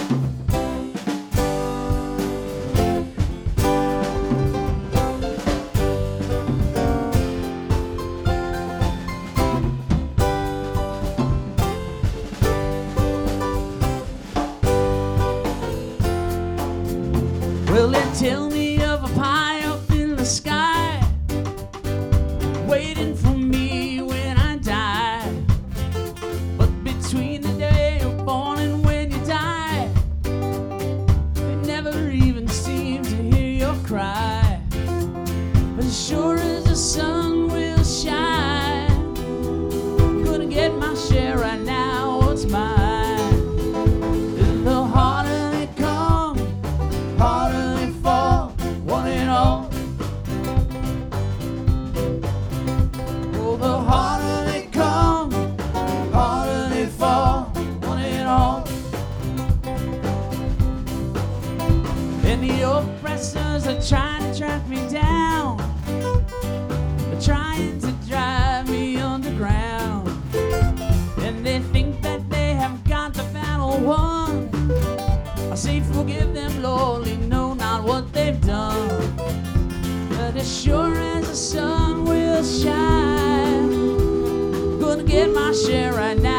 Well, they tell me of a pie up in the sky, waiting for me when I die. But between the day you're born and when you die, they never even seem to hear your cry. But as sure as the sun will shine, I'm gonna get my share right now. What's mine? The harder they come, harder they fall, one and all. Oh, the harder they come, harder they fall, one and all. And the oppressors are trying to track me down, they're trying to drive me underground. And they think that they have got the battle won. I say forgive them, Lord, they know not what they've done. But as sure as the sun will shine, gonna get my share right now.